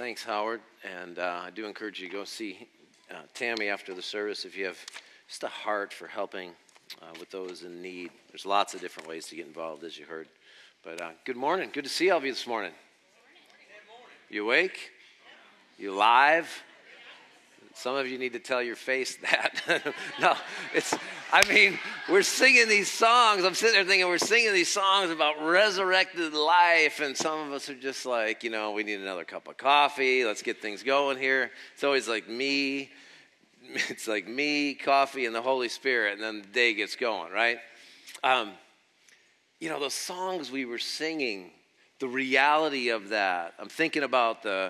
Thanks, Howard. And I do encourage you to go see Tammy after the service if you have just a heart for helping with those in need. There's lots of different ways to get involved, as you heard. But good morning. Good to see all of you this morning. You awake? You alive? Some of you need to tell your face that. No, we're singing these songs. I'm sitting there thinking we're singing these songs about resurrected life, and some of us are just like, we need another cup of coffee. Let's get things going here. It's always like me. It's like me, coffee, and the Holy Spirit, and then the day gets going, right? Those songs we were singing, the reality of that. I'm thinking about the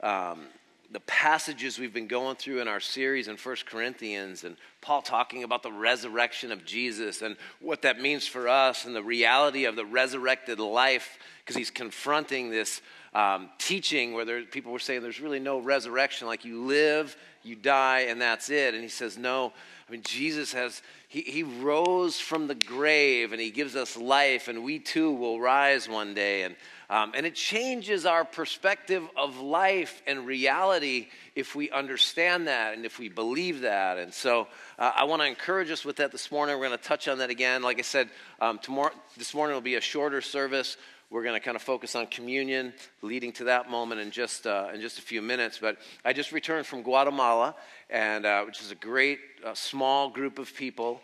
passages we've been going through in our series in 1 Corinthians, and Paul talking about the resurrection of Jesus and what that means for us and the reality of the resurrected life, because he's confronting this teaching where people were saying there's really no resurrection, like you live, you die, and that's it. And he says, no, Jesus he rose from the grave, and he gives us life, and we too will rise one day. And it changes our perspective of life and reality if we understand that and if we believe that. And so I want to encourage us with that this morning. We're going to touch on that again. Like I said, this morning will be a shorter service. We're going to kind of focus on communion, leading to that moment in just a few minutes. But I just returned from Guatemala, and which is a great small group of people,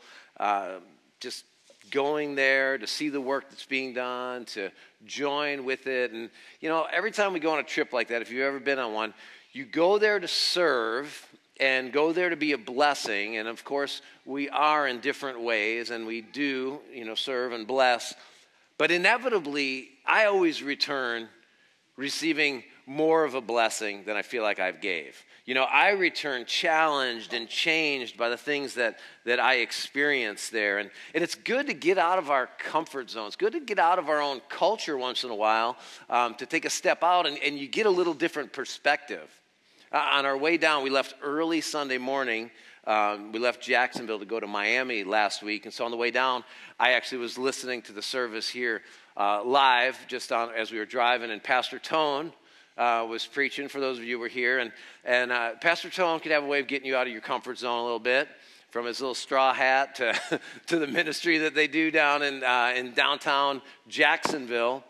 just going there to see the work that's being done, to join with it. And, every time we go on a trip like that, if you've ever been on one, you go there to serve and go there to be a blessing. And, of course, we are in different ways, and we do, serve and bless. But inevitably, I always return receiving more of a blessing than I feel like I've gave. I return challenged and changed by the things that I experience there. And it's good to get out of our comfort zone. It's good to get out of our own culture once in a while, to take a step out, and you get a little different perspective. On our way down, we left early Sunday morning. We left Jacksonville to go to Miami last week. And so on the way down, I actually was listening to the service here live just as we were driving, and Pastor Tone was preaching, for those of you who were here. And Pastor Tone could have a way of getting you out of your comfort zone a little bit, from his little straw hat to the ministry that they do down in downtown Jacksonville.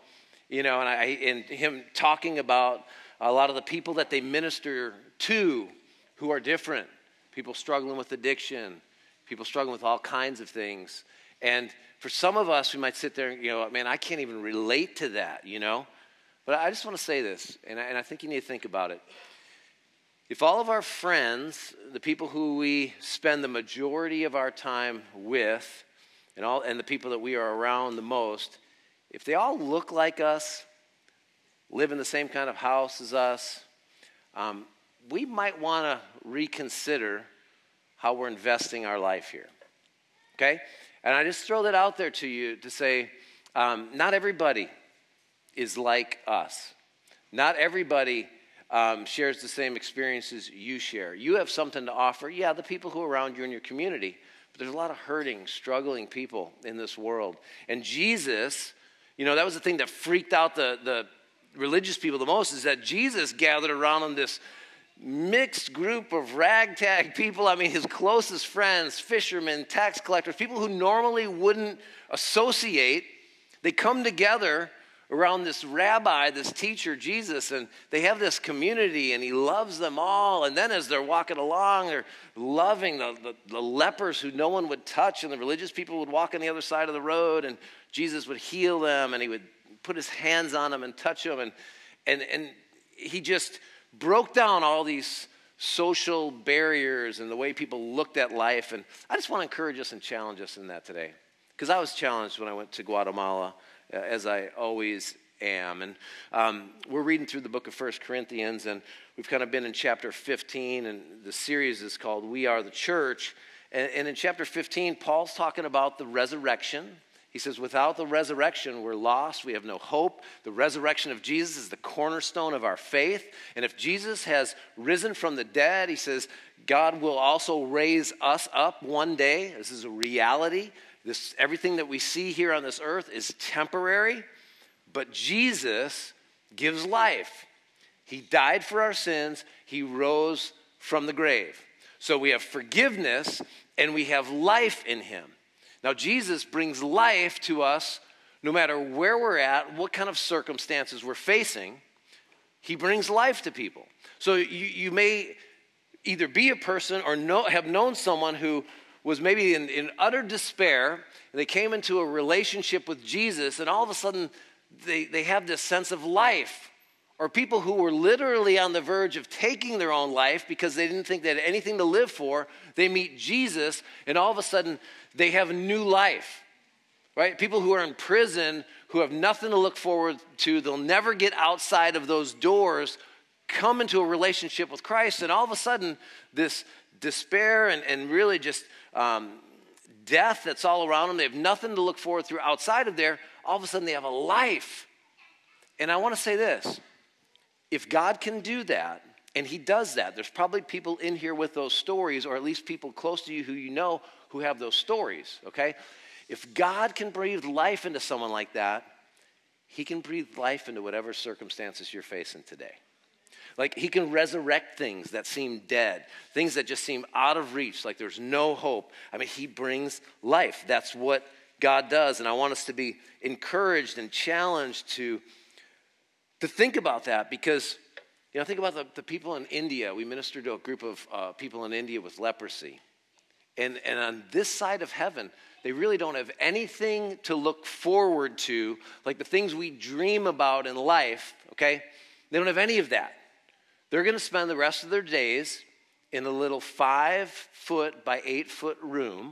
And him talking about a lot of the people that they minister to who are different. People struggling with addiction, people struggling with all kinds of things. And for some of us, we might sit there and, man, I can't even relate to that, But I just want to say this, and I think you need to think about it. If all of our friends, the people who we spend the majority of our time with, and the people that we are around the most, if they all look like us, live in the same kind of house as us, we might want to reconsider how we're investing our life here, okay? And I just throw that out there to you to say, not everybody is like us. Not everybody shares the same experiences you share. You have something to offer. Yeah, the people who are around you in your community, but there's a lot of hurting, struggling people in this world. And Jesus, that was the thing that freaked out the religious people the most, is that Jesus gathered around him this mixed group of ragtag people. His closest friends, fishermen, tax collectors, people who normally wouldn't associate. They come together around this rabbi, this teacher, Jesus, and they have this community, and he loves them all. And then as they're walking along, they're loving the lepers who no one would touch, and the religious people would walk on the other side of the road, and Jesus would heal them, and he would put his hands on them and touch them, and he just broke down all these social barriers and the way people looked at life. And I just want to encourage us and challenge us in that today, because I was challenged when I went to Guatemala, as I always am. And we're reading through the book of 1 Corinthians, and we've kind of been in chapter 15, and the series is called We Are the Church. And in chapter 15, Paul's talking about the resurrection. He says, without the resurrection, we're lost. We have no hope. The resurrection of Jesus is the cornerstone of our faith. And if Jesus has risen from the dead, he says, God will also raise us up one day. This is a reality. Everything that we see here on this earth is temporary, but Jesus gives life. He died for our sins. He rose from the grave. So we have forgiveness and we have life in him. Now, Jesus brings life to us no matter where we're at, what kind of circumstances we're facing. He brings life to people. So you may either be a person or have known someone who was maybe in utter despair, and they came into a relationship with Jesus, and all of a sudden they have this sense of life. Or people who were literally on the verge of taking their own life because they didn't think they had anything to live for. They meet Jesus, and all of a sudden they have a new life. Right? People who are in prison, who have nothing to look forward to, they'll never get outside of those doors, come into a relationship with Christ, and all of a sudden, this despair and really just death that's all around them, they have nothing to look forward to outside of there, all of a sudden they have a life. And I want to say this, if God can do that, and he does that, there's probably people in here with those stories, or at least people close to you who you know who have those stories, okay? If God can breathe life into someone like that, he can breathe life into whatever circumstances you're facing today. Like he can resurrect things that seem dead, things that just seem out of reach, like there's no hope. I mean, he brings life. That's what God does. And I want us to be encouraged and challenged to think about that because, you know, think about the people in India. We ministered to a group of people in India with leprosy. And on this side of heaven, they really don't have anything to look forward to, like the things we dream about in life, okay? They don't have any of that. They're going to spend the rest of their days in a little 5-foot by 8-foot room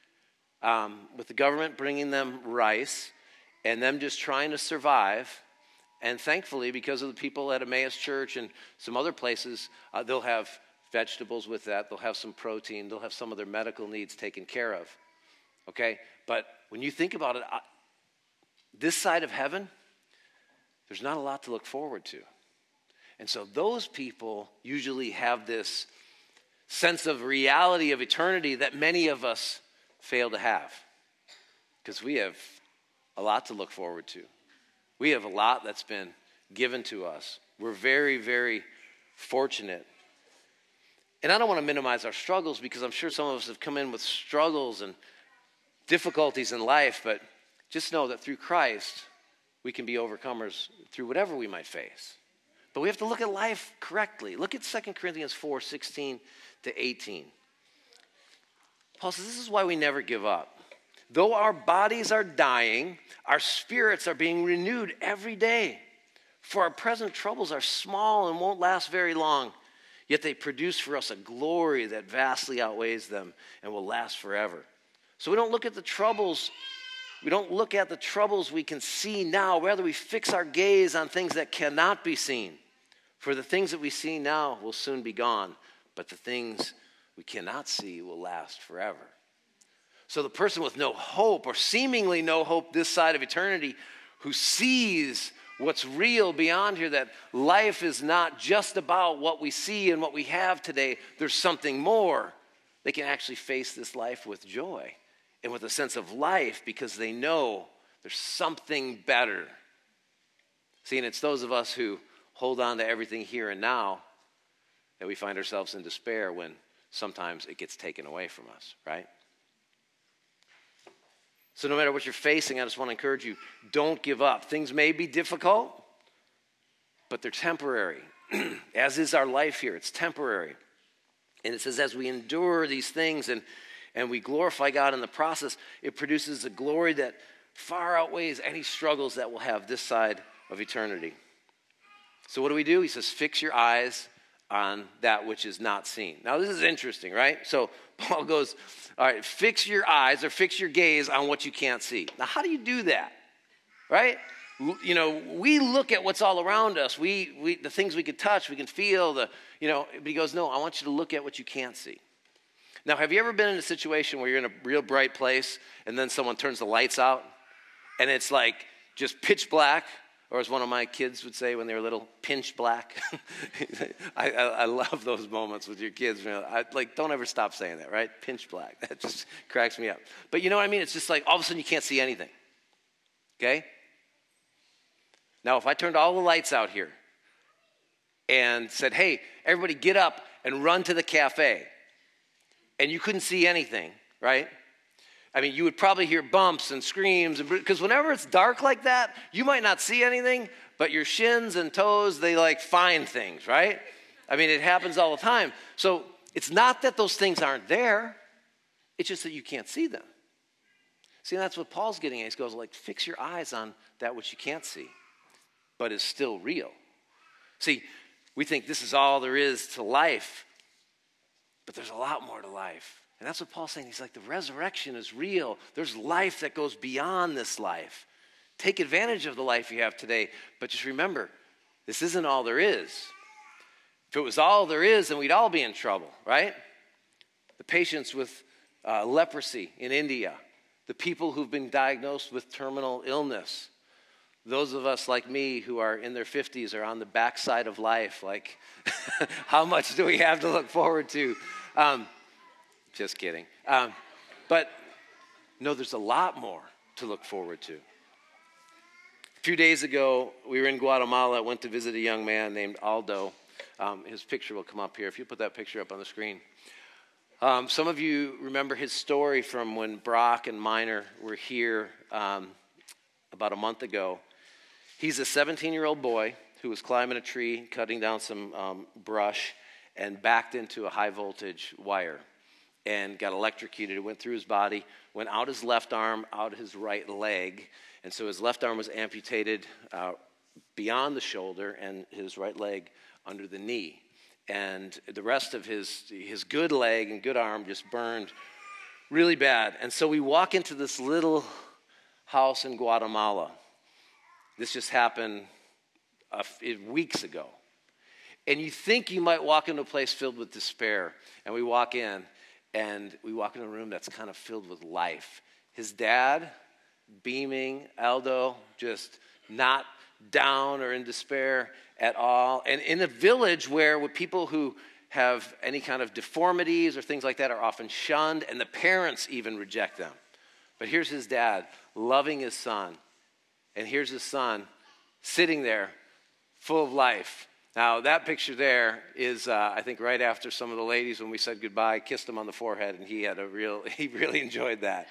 with the government bringing them rice and them just trying to survive. And thankfully, because of the people at Emmaus Church and some other places, they'll have vegetables with that. They'll have some protein. They'll have some of their medical needs taken care of. Okay? But when you think about it, this side of heaven, there's not a lot to look forward to. And so those people usually have this sense of reality of eternity that many of us fail to have. Because we have a lot to look forward to. We have a lot that's been given to us. We're very, very fortunate. And I don't want to minimize our struggles because I'm sure some of us have come in with struggles and difficulties in life, but just know that through Christ, we can be overcomers through whatever we might face. But we have to look at life correctly. Look at 2 Corinthians 4:16 to 18. Paul says, this is why we never give up. Though our bodies are dying, our spirits are being renewed every day. For our present troubles are small and won't last very long, yet they produce for us a glory that vastly outweighs them and will last forever. So we don't look at the troubles. We don't look at the troubles we can see now. Rather, we fix our gaze on things that cannot be seen. For the things that we see now will soon be gone, but the things we cannot see will last forever. So the person with no hope or seemingly no hope this side of eternity who sees what's real beyond here, that life is not just about what we see and what we have today. There's something more. They can actually face this life with joy and with a sense of life because they know there's something better. See, and it's those of us who hold on to everything here and now that we find ourselves in despair when sometimes it gets taken away from us, right? So no matter what you're facing, I just want to encourage you, don't give up. Things may be difficult, but they're temporary. As is our life here, it's temporary. And it says as we endure these things and we glorify God in the process, it produces a glory that far outweighs any struggles that we'll have this side of eternity. So what do? He says, fix your eyes on that which is not seen. Now this is interesting, right? So Paul goes, all right, fix your eyes or fix your gaze on what you can't see. Now how do you do that, right? You know, we look at what's all around us. The things we can touch, we can feel, but he goes, no, I want you to look at what you can't see. Now, have you ever been in a situation where you're in a real bright place and then someone turns the lights out and it's like just pitch black? Or as one of my kids would say when they were little, pinch black. I love those moments with your kids. Don't ever stop saying that, right? Pinch black. That just cracks me up. But you know what I mean? It's just like all of a sudden you can't see anything. Okay? Now, if I turned all the lights out here and said, hey, everybody get up and run to the cafe. And you couldn't see anything, right? I mean, you would probably hear bumps and screams, because whenever it's dark like that, you might not see anything, but your shins and toes, they like find things, right? I mean, it happens all the time. So it's not that those things aren't there. It's just that you can't see them. See, that's what Paul's getting at. He goes, like, fix your eyes on that which you can't see, but is still real. See, we think this is all there is to life, but there's a lot more to life. And that's what Paul's saying. He's like, the resurrection is real. There's life that goes beyond this life. Take advantage of the life you have today, but just remember, this isn't all there is. If it was all there is, then we'd all be in trouble, right? The patients with leprosy in India, the people who've been diagnosed with terminal illness, those of us like me who are in their 50s are on the backside of life, like, how much do we have to look forward to? Just kidding. But no, there's a lot more to look forward to. A few days ago, we were in Guatemala. I went to visit a young man named Aldo. His picture will come up here. If you put that picture up on the screen. Some of you remember his story from when Brock and Miner were here about a month ago. He's a 17-year-old boy who was climbing a tree, cutting down some brush, and backed into a high-voltage wire and got electrocuted. It went through his body, went out his left arm, out his right leg, and so his left arm was amputated beyond the shoulder and his right leg under the knee. And the rest of his good leg and good arm just burned really bad. And so we walk into this little house in Guatemala. This just happened weeks ago. And you think you might walk into a place filled with despair. And we walk in, and we walk into a room that's kind of filled with life. His dad, beaming, Aldo, just not down or in despair at all. And in a village where with people who have any kind of deformities or things like that are often shunned, and the parents even reject them. But here's his dad loving his son. And here's his son sitting there full of life. Now, that picture there is, I think, right after some of the ladies, when we said goodbye, kissed him on the forehead, and he really enjoyed that.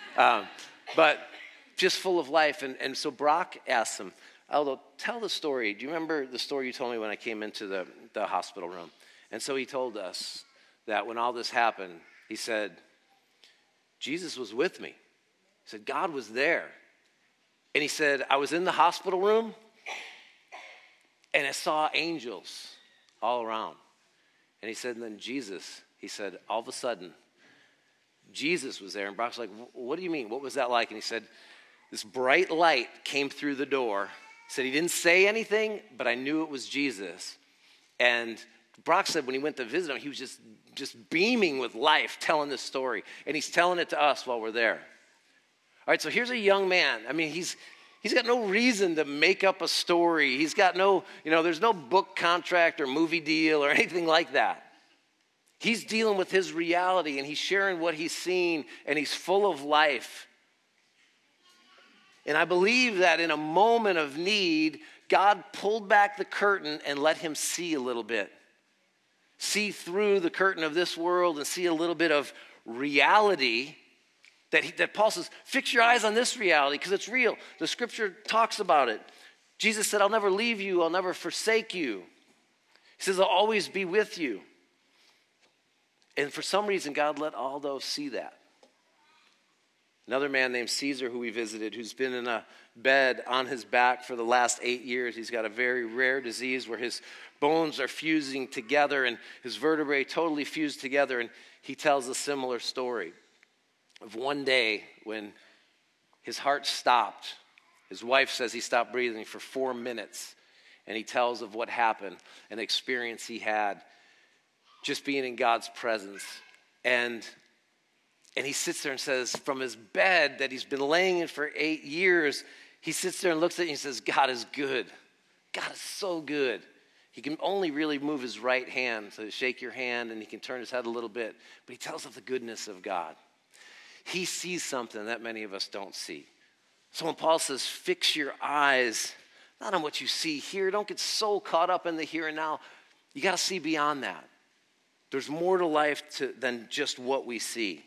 But just full of life. And so Brock asked him, Aldo, tell the story. Do you remember the story you told me when I came into the hospital room? And so he told us that when all this happened, he said, Jesus was with me. He said, God was there. And he said, I was in the hospital room, and I saw angels all around. And he said, and then Jesus, he said, all of a sudden, Jesus was there. And Brock's like, what do you mean? What was that like? And he said, this bright light came through the door. He said he didn't say anything, but I knew it was Jesus. And Brock said when he went to visit him, he was just beaming with life, telling this story. And he's telling it to us while we're there. All right, so here's a young man. I mean, he's got no reason to make up a story. He's got no, there's no book contract or movie deal or anything like that. He's dealing with his reality, and he's sharing what he's seen, and he's full of life. And I believe that in a moment of need, God pulled back the curtain and let him see a little bit. See through the curtain of this world and see a little bit of reality that Paul says, fix your eyes on this reality because it's real. The scripture talks about it. Jesus said, I'll never leave you. I'll never forsake you. He says, I'll always be with you. And for some reason, God let Aldo see that. Another man named Caesar who we visited, who's been in a bed on his back for the last 8 years. He's got a very rare disease where his bones are fusing together and his vertebrae totally fused together. And he tells a similar story of one day when his heart stopped. His wife says he stopped breathing for 4 minutes. And he tells of what happened, an experience he had just being in God's presence. And he sits there and says, from his bed that he's been laying in for 8 years, he sits there and looks at it and he says, God is good. God is so good. He can only really move his right hand to shake your hand, and he can turn his head a little bit. But he tells of the goodness of God. He sees something that many of us don't see. So when Paul says, fix your eyes, not on what you see here. Don't get so caught up in the here and now. You got to see beyond that. There's more to life than just what we see.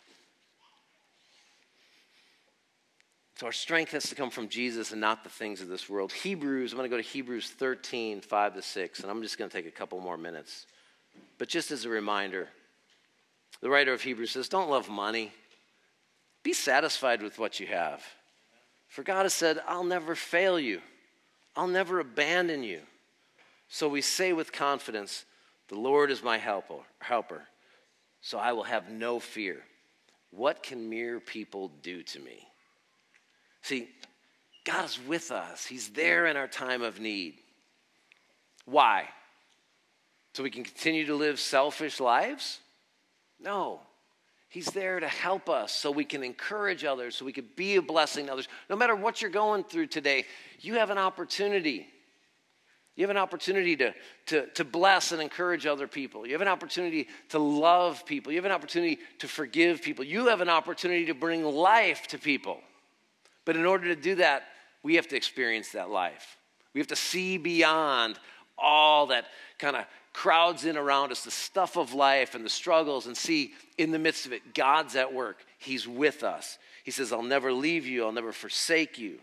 So our strength has to come from Jesus and not the things of this world. I'm going to go to Hebrews 13, 5-6, and I'm just going to take a couple more minutes. But just as a reminder, the writer of Hebrews says, don't love money. Be satisfied with what you have. For God has said, I'll never fail you. I'll never abandon you. So we say with confidence, the Lord is my helper, so I will have no fear. What can mere people do to me? See, God is with us. He's there in our time of need. Why? So we can continue to live selfish lives? No. He's there to help us so we can encourage others, so we can be a blessing to others. No matter what you're going through today, you have an opportunity. You have an opportunity to bless and encourage other people. You have an opportunity to love people. You have an opportunity to forgive people. You have an opportunity to bring life to people. But in order to do that, we have to experience that life. We have to see beyond all that kind of crowds in around us, the stuff of life and the struggles, and see in the midst of it, God's at work. He's with us. He says, I'll never leave you. I'll never forsake you.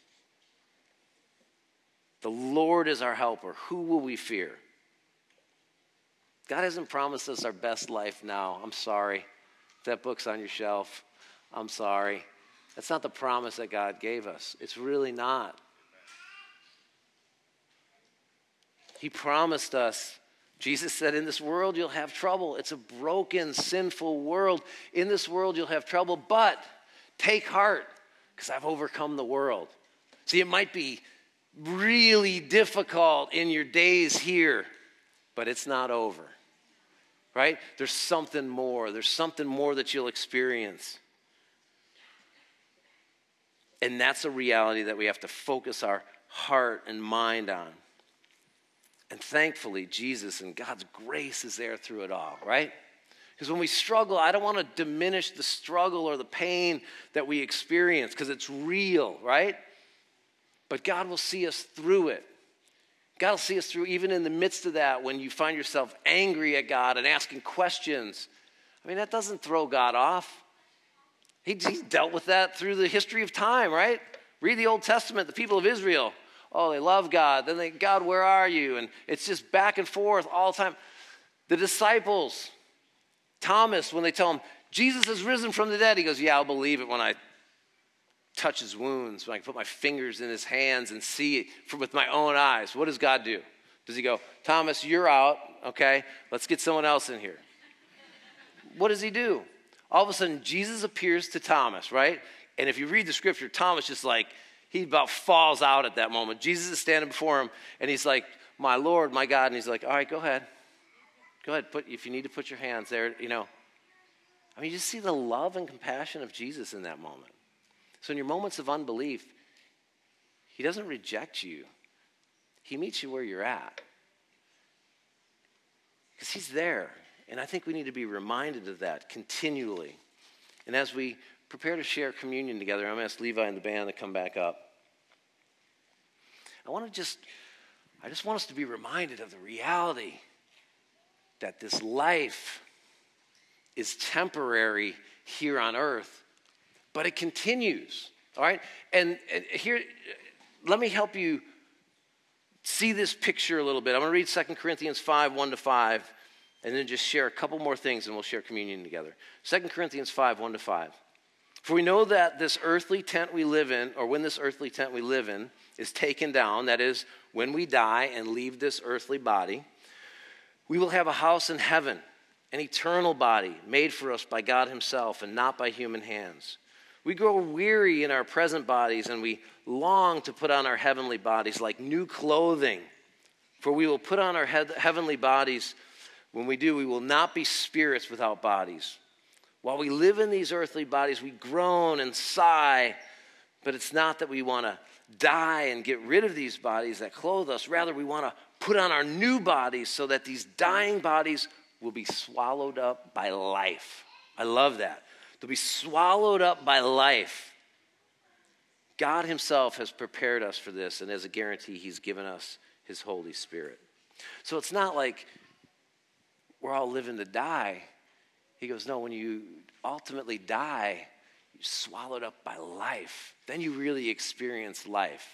The Lord is our helper. Who will we fear? God hasn't promised us our best life now. I'm sorry. If that book's on your shelf, I'm sorry. That's not the promise that God gave us. It's really not. He promised us, Jesus said, in this world you'll have trouble. It's a broken, sinful world. In this world you'll have trouble, but take heart, because I've overcome the world. See, it might be really difficult in your days here, but it's not over, right? There's something more. There's something more that you'll experience. And that's a reality that we have to focus our heart and mind on. And thankfully, Jesus and God's grace is there through it all, right? Because when we struggle, I don't want to diminish the struggle or the pain that we experience, because it's real, right? But God will see us through it. God will see us through even in the midst of that when you find yourself angry at God and asking questions. I mean, that doesn't throw God off. He's dealt with that through the history of time, right? Read the Old Testament, the people of Israel. Oh, they love God. Then they, God, where are you? And it's just back and forth all the time. The disciples, Thomas, when they tell him, Jesus has risen from the dead, he goes, yeah, I'll believe it when I touch his wounds, when I can put my fingers in his hands and see it with my own eyes. What does God do? Does he go, Thomas, you're out, okay? Let's get someone else in here. What does he do? All of a sudden, Jesus appears to Thomas, right? And if you read the scripture, Thomas just like, he about falls out at that moment. Jesus is standing before him, and he's like, my Lord, my God. And he's like, all right, go ahead. Go ahead. If you need to put your hands there, you know. I mean, you just see the love and compassion of Jesus in that moment. So in your moments of unbelief, he doesn't reject you. He meets you where you're at. Because he's there. And I think we need to be reminded of that continually. And as we prepare to share communion together, I'm going to ask Levi and the band to come back up. I just want us to be reminded of the reality that this life is temporary here on earth, but it continues, all right? And here, let me help you see this picture a little bit. I'm going to read 2 Corinthians 5, 1-5, and then just share a couple more things, and we'll share communion together. 2 Corinthians 5, 1-5. For we know that this earthly tent we live in, or when this earthly tent we live in is taken down, that is, when we die and leave this earthly body, we will have a house in heaven, an eternal body made for us by God himself and not by human hands. We grow weary in our present bodies, and we long to put on our heavenly bodies like new clothing. For we will put on our heavenly bodies. When we do, we will not be spirits without bodies. While we live in these earthly bodies, we groan and sigh, but it's not that we want to die and get rid of these bodies that clothe us. Rather, we want to put on our new bodies so that these dying bodies will be swallowed up by life. I love that. They'll be swallowed up by life. God himself has prepared us for this, and as a guarantee, he's given us his Holy Spirit. So it's not like we're all living to die. He goes, no, when you ultimately die, you're swallowed up by life. Then you really experience life.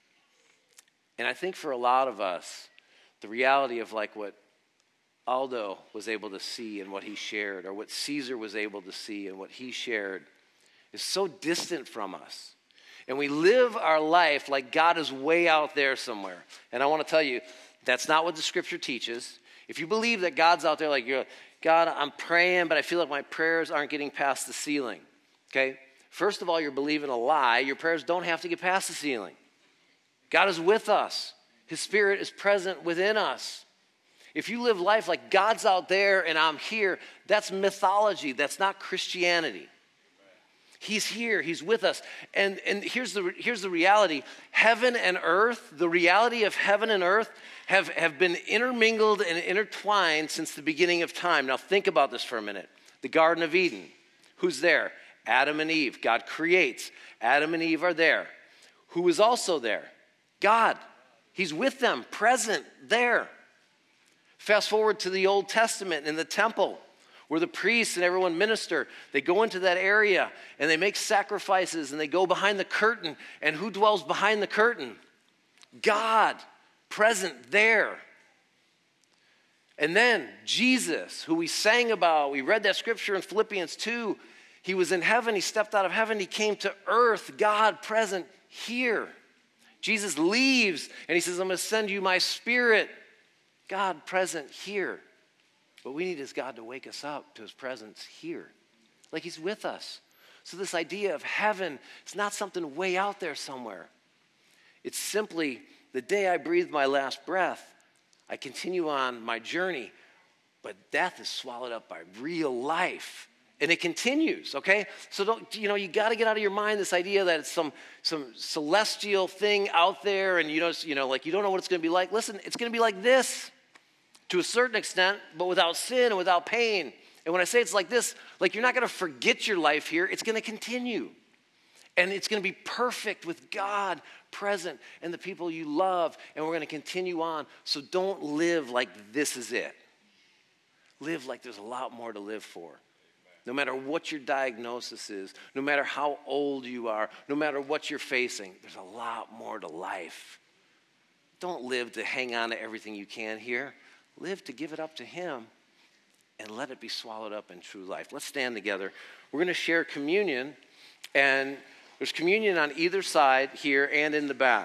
And I think for a lot of us, the reality of like what Aldo was able to see and what he shared, or what Caesar was able to see and what he shared, is so distant from us. And we live our life like God is way out there somewhere. And I want to tell you, that's not what the scripture teaches. If you believe that God's out there like, you're, God, I'm praying, but I feel like my prayers aren't getting past the ceiling. Okay? First of all, you're believing a lie. Your prayers don't have to get past the ceiling. God is with us. His Spirit is present within us. If you live life like God's out there and I'm here, that's mythology. That's not Christianity. He's here. He's with us. And here's the reality. Heaven and earth, the reality of heaven and earth have been intermingled and intertwined since the beginning of time. Now think about this for a minute. The Garden of Eden. Who's there? Adam and Eve. God creates. Adam and Eve are there. Who is also there? God. He's with them, present, there. Fast forward to the Old Testament in the temple, where the priests and everyone minister. They go into that area and they make sacrifices and they go behind the curtain. And who dwells behind the curtain? God, present there. And then Jesus, who we sang about, we read that scripture in Philippians 2. He was in heaven, he stepped out of heaven, he came to earth, God present here. Jesus leaves and he says, I'm going to send you my Spirit. God present here. What we need is God to wake us up to his presence here. Like he's with us. So this idea of heaven is not something way out there somewhere. It's simply the day I breathe my last breath, I continue on my journey, but death is swallowed up by real life. And it continues, okay? So you got to get out of your mind this idea that it's some celestial thing out there and you don't know what it's going to be like. Listen, it's going to be like this to a certain extent, but without sin and without pain. And when I say it's like this, like you're not going to forget your life here. It's going to continue. And it's going to be perfect with God present and the people you love. And we're going to continue on. So don't live like this is it. Live like there's a lot more to live for. No matter what your diagnosis is, no matter how old you are, no matter what you're facing, there's a lot more to life. Don't live to hang on to everything you can here. Live to give it up to him and let it be swallowed up in true life. Let's stand together. We're going to share communion, and there's communion on either side here and in the back.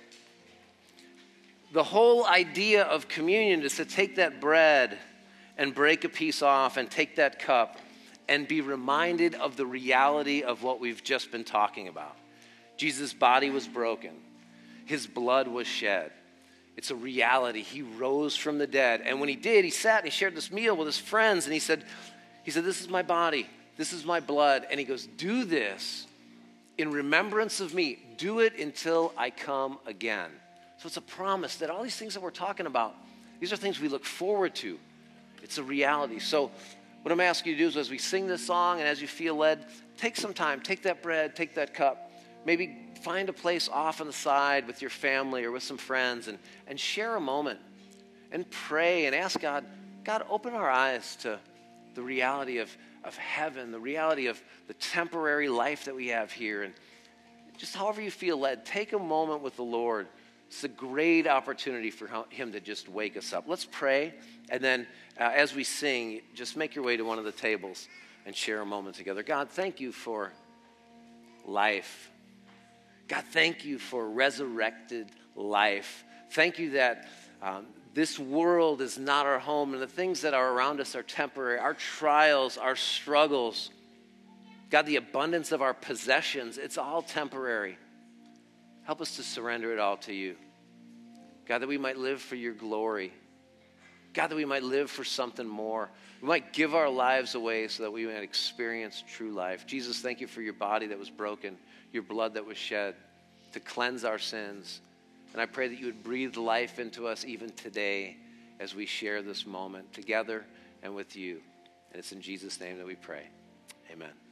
The whole idea of communion is to take that bread and break a piece off and take that cup and be reminded of the reality of what we've just been talking about. Jesus' body was broken. His blood was shed. It's a reality. He rose from the dead. And when he did, he sat and he shared this meal with his friends. And he said, this is my body. This is my blood. And he goes, do this in remembrance of me. Do it until I come again. So it's a promise that all these things that we're talking about, these are things we look forward to. It's a reality. So what I'm asking you to do is as we sing this song and as you feel led, take some time, take that bread, take that cup, maybe find a place off on the side with your family or with some friends and share a moment and pray and ask God, open our eyes to the reality of heaven, the reality of the temporary life that we have here. And just however you feel led, take a moment with the Lord. It's a great opportunity for him to just wake us up. Let's pray, and then as we sing, just make your way to one of the tables and share a moment together. God, thank you for life. God, thank you for resurrected life. Thank you that this world is not our home, and the things that are around us are temporary. Our trials, our struggles, God, the abundance of our possessions, it's all temporary. Help us to surrender it all to you. God, that we might live for your glory. God, that we might live for something more. We might give our lives away so that we might experience true life. Jesus, thank you for your body that was broken, your blood that was shed to cleanse our sins. And I pray that you would breathe life into us even today as we share this moment together and with you. And it's in Jesus' name that we pray. Amen.